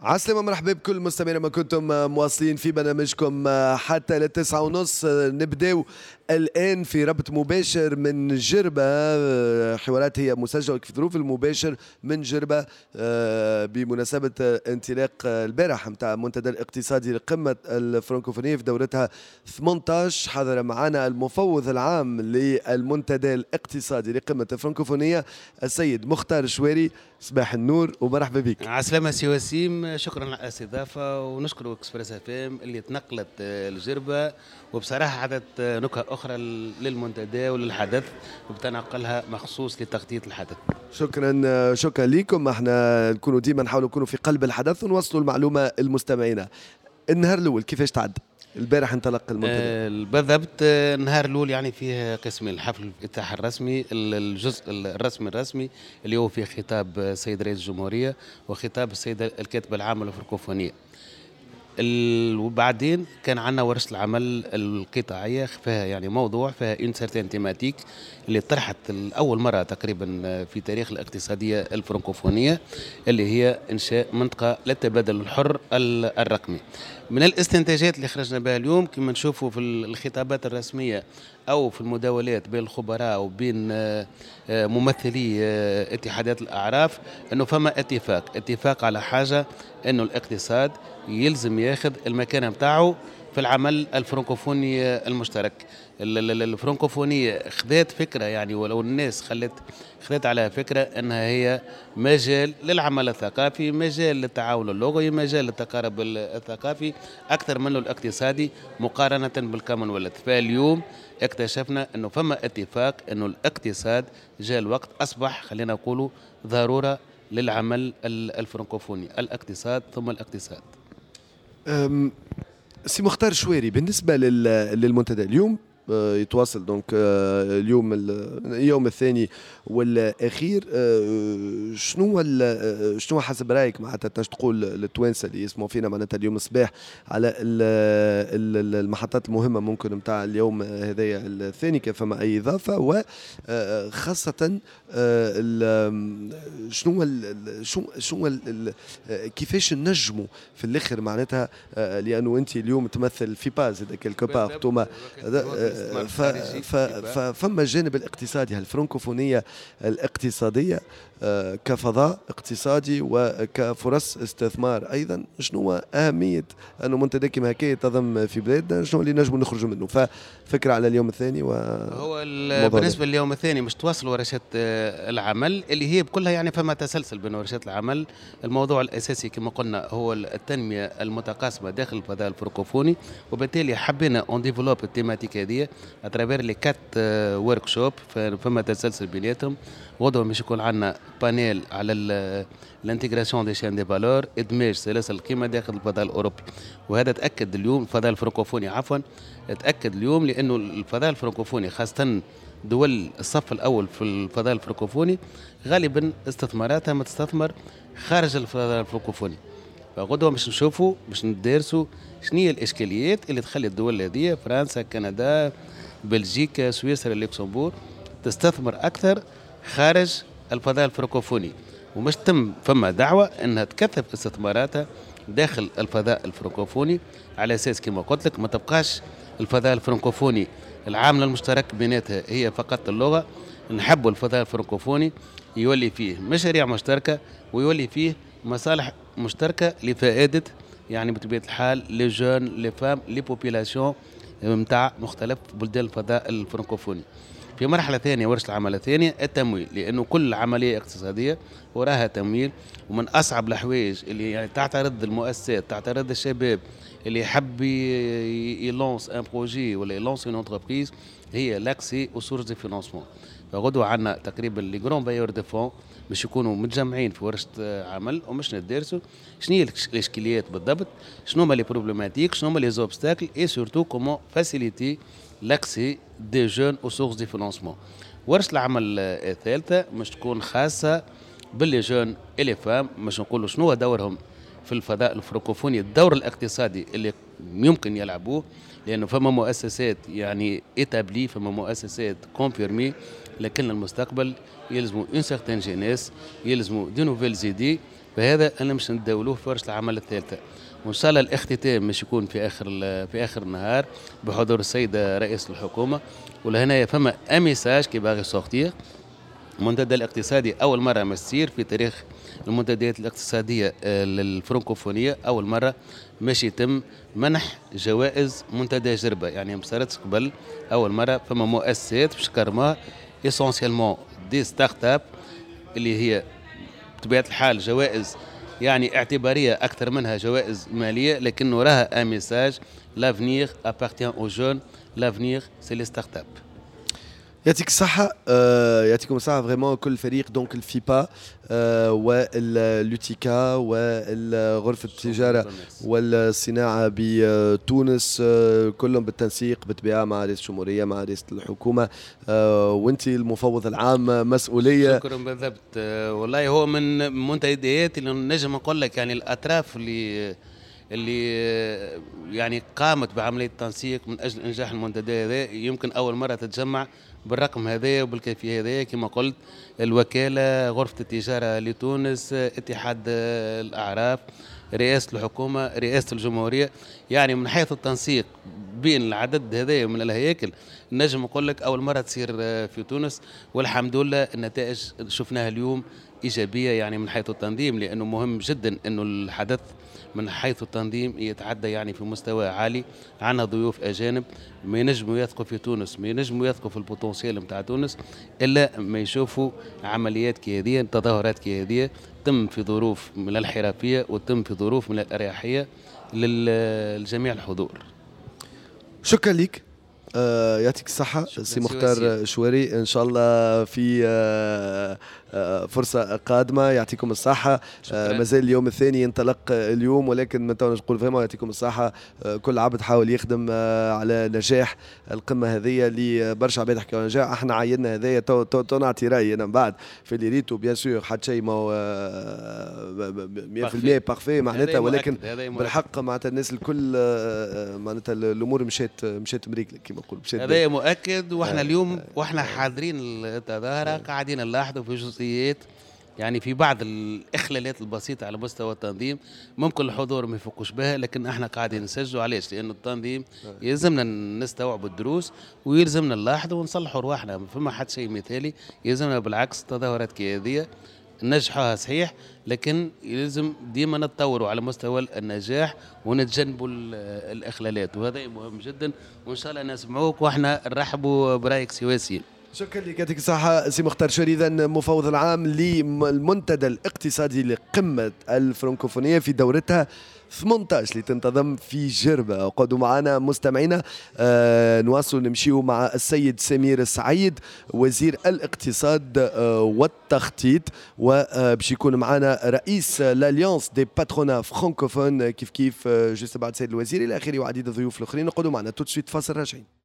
عسلامة، مرحبا بكل مستمعينا، ما كنتم مواصلين في برنامجكم حتى للتسعة ونص. نبداو الآن في ربط مباشر من جربة، حوارات هي مسجلة في ظروف المباشر من جربة بمناسبة انطلاق البارح متاع المنتدى الاقتصادي لقمة الفرنكوفونية في دورتها 18. حضر معنا المفوض العام للمنتدى الاقتصادي لقمة الفرنكوفونية السيد مختار شواري. صباح النور ومرحبا بك. عسلامة سي وسيم، شكرا على الاستضافة ونشكر اكسبريس اف ام اللي تنقلت الجربة، وبصراحة عدت نكهة أخرى للمنتدى وللحدث وبتنقلها مخصوص لتغطية الحدث. شكرا لكم. احنا نكونوا ديما نحاولوا نكونوا في قلب الحدث ونوصلوا المعلومة للمستمعين. النهار الأول كيفاش تعد؟ البارح انطلق المنتدى. بالضبط، النهار الاول يعني فيه قسمين: الحفل الافتتاح الرسمي، الجزء الرسمي اللي هو فيه خطاب السيد رئيس الجمهوريه وخطاب السيد الكاتب العام للفرنكوفونيه. وبعدين كان عندنا ورشه العمل القطاعيه فيها يعني موضوع فيها اون سيرتين تيماتيك اللي طرحت لاول مره تقريبا في تاريخ الاقتصاديه الفرنكوفونيه، اللي هي انشاء منطقه للتبادل الحر الرقمي. من الاستنتاجات اللي خرجنا بها اليوم كما نشوفوا في الخطابات الرسميه او في المداولات بين الخبراء وبين ممثلي اتحادات الاعراف، انه فما اتفاق على حاجه، انه الاقتصاد يلزم ياخذ المكانه نتاعو في العمل الفرنكوفوني المشترك. الفرنكوفونية خذت فكرة يعني، ولو الناس خذت على فكرة أنها هي مجال للعمل الثقافي، مجال للتعاون اللغوي، مجال للتقارب الثقافي أكثر منه الاقتصادي مقارنة بالكومنولث. فاليوم اكتشفنا أنه فما اتفاق أنه الاقتصاد جاء الوقت أصبح خلينا نقولوا ضرورة للعمل الفرنكوفوني، الاقتصاد ثم الاقتصاد. سي مختار شواري، بالنسبة للمنتدى اليوم يتواصل دونك اليوم الثاني والاخير، شنو حسب رايك معناتها تقول للتوانسه اللي يسمعوا فينا معناتها اليوم الصباح على المحطات المهمه ممكن نتاع اليوم هذايا الثاني، كيف فما اي اضافه، وخاصه شنو كيفاش نجموا في الاخر معناتها، لانه انت اليوم تمثل في باز هذا كيلكو بار توما، فما الجانب الاقتصادي، الفرنكوفونية الاقتصادية كفضاء اقتصادي وكفرص استثمار أيضا. شنو أهمية أنه منتدى كما هكا تضم في بلادنا؟ شنو اللي نجم نخرجوا منه؟ ففكرة على اليوم الثاني. هو بالنسبة لليوم الثاني مش تواصل ورشات العمل اللي هي بكلها يعني فما تسلسل بين ورشات العمل. الموضوع الأساسي كما قلنا هو التنمية المتقاسمة داخل الفضاء الفرنكوفوني، وبالتالي حبينا اون ديفلوب التيماتيك هذه اترافير لي كات ورك شوب، فما تسلسل بيناتهم. غدوه باش يكون عندنا بانيل على الانتجراسيون دي شين دي فالور، ادماج سلاسل القيمه داخل الفضاء الاوروبي، وهذا تاكد اليوم الفضاء الفرنكوفوني تاكد اليوم، لانه الفضاء الفرنكوفوني خاصه دول الصف الاول في الفضاء الفرنكوفوني غالبا استثماراتها ما تستثمر خارج الفضاء الفرنكوفوني. فغدوه باش نشوفوا باش ندرسوا شنو هي الاشكاليات اللي تخلي الدول هذه فرنسا، كندا، بلجيكا، سويسرا، لوكسمبورغ تستثمر اكثر خارج الفضاء الفرنكوفوني، ومش تم فما دعوه انها تكثف استثماراتها داخل الفضاء الفرنكوفوني، على اساس كما قلت لك ما تبقاش الفضاء الفرنكوفوني العامل المشترك بيناتها هي فقط اللغه. نحبوا الفضاء الفرنكوفوني يولي فيه مشاريع مشتركه ويولي فيه مصالح مشتركه لفائده يعني بطبيعه الحال لي جون لي فام لي بوبيلاسيون نتاع مختلف بلدان الفضاء الفرنكوفوني. في مرحله ثانيه ورشه العمل الثانيه التمويل، لانه كل عمليه اقتصاديه وراها تمويل، ومن اصعب الحوايج اللي يعني تعترض المؤسسات تعترض الشباب اللي يحب يلونس ان بروجي ولا يلونس اون انتربريز هي لاكسي او سورس دي فينانسمون. فغدوه عندنا تقريبا لي غران بايور دو فون باش يكونوا متجمعين في ورشه عمل ومش ندرسوا شنو هي الاشكاليات بالضبط، شنو هما لي بروبليماتيك، شنو هما لي زوبستاكل، اي سورتو كومون فاسيليتي لاكسي دي جون او سورس دي فينانسمون. ورشه العمل الثالثه مش تكون خاصه باللي جون الي فام، مش نقولوا شنو هو دورهم في الفضاء الفرنكوفوني، الدور الاقتصادي اللي يمكن يلعبوه، لانه فما مؤسسات يعني ايتابلي، فما مؤسسات كونفيرمي، لكن المستقبل يلزموا اون سيغتان جينيس، يلزموا دي نوفيل زيدي، فهذا انا مش نداولوه في ورشه العمل الثالثه. وان شاء الله الاختتام مش يكون في اخر النهار بحضور السيده رئيس الحكومه. ولهنا فما اميساج كي باغي سورتير. المنتدى الاقتصادي اول مره ما تصير في تاريخ المنتديات الاقتصاديه للفرنكوفونيه، اول مره مش يتم منح جوائز منتدى جربه، يعني ما صارتش قبل. اول مره فما مؤسسات باش كرما اسونسيالمون دي ستارت اب اللي هي بطبيعه الحال جوائز يعني اعتباريه اكثر منها جوائز ماليه، لكن وراها ان ميساج: لافنيغ ابارتيان او جون، لافنيغ سي لي ستارت اب. يعطيك الصحة. يعطيكم الصحة فريمون كل فريق، دونك الفيبا واللوتيكا وغرفة التجارة والصناعة بتونس، كلهم بالتنسيق بالطبيعة مع رئيس الجمهورية مع رئيس الحكومة، وانت المفوض العام مسؤولية. شكرا بالضبط. والله هو من منتديات اللي نجم نقول لك يعني الأطراف اللي يعني قامت بعملية التنسيق من أجل إنجاح المنتدى هذا. يمكن أول مرة تتجمع بالرقم هذا وبالكيفية هذا كما قلت: الوكالة، غرفة التجارة لتونس، اتحاد الأعراف، رئاسة الحكومة، رئاسة الجمهورية. يعني من حيث التنسيق بين العدد هذا من الهياكل نجم نقول لك أول مرة تصير في تونس، والحمد لله النتائج شفناها اليوم إيجابية يعني من حيث التنظيم، لأنه مهم جدا أنه الحدث من حيث التنظيم يتعدى يعني في مستوى عالي. عندنا ضيوف أجانب ما ينجموا يثقوا في تونس، ما ينجموا يثقوا في البوتنسيال نتاع تونس إلا ما يشوفوا عمليات كي هذه، تظاهرات كي هذه تم في ظروف من الحرفية وتم في ظروف من الأريحية للجميع الحضور. شكرا لك. يعطيك الصحة سي مختار شواري، إن شاء الله في فرصة قادمة. يعطيكم الصحة. مازال اليوم الثاني ينطلق اليوم، ولكن ما تونش نقول فما يعطيكم الصحة. كل عبد حاول يخدم على نجاح القمة هذه اللي برشا عباد حكاو نجاح. احنا عيننا هذايا تو نعطي رأيي أنا من بعد في اللي ريتو بيان سور حتى شيء ما 100% بارفي معناتها، ولكن بالحق معناتها الناس الكل معناتها الأمور مشات مريقلة كما نقول. هذا مؤكد. واحنا اليوم واحنا حاضرين التظاهرة قاعدين نلاحظوا في جزئيات يعني في بعض الإخلالات البسيطة على مستوى التنظيم ممكن الحضور ما يفكوش بها، لكن احنا قاعدين نسجلوا. علاش؟ لأن التنظيم يلزمنا نستوعب الدروس ويلزمنا نلاحظوا ونصلحوا رواحنا. ما فما حد شيء مثالي، يلزمنا بالعكس تظاهرات كهذه نجحها صحيح، لكن يلزم ديما نتطوروا على مستوى النجاح ونتجنبوا الإخلالات، وهذا مهم جدا. وإن شاء الله نسمعوك واحنا نرحبوا برأيك سواسي. شكرا لك. يعطيك الصحة سي مختار شوري، إذا مفوض العام للمنتدى الاقتصادي لقمة الفرنكوفونية في دورتها 18 اللي تنتظم في جربة. قعدوا معنا مستمعينا. نواصلوا نمشيو مع السيد سمير السعيد وزير الاقتصاد والتخطيط، وباش يكون معنا رئيس l'Alliance des patronats francophones كيف جوست بعد السيد الوزير إلى آخره وعديد الضيوف الآخرين. نقعدوا معنا تو سويت فاصل راجعين.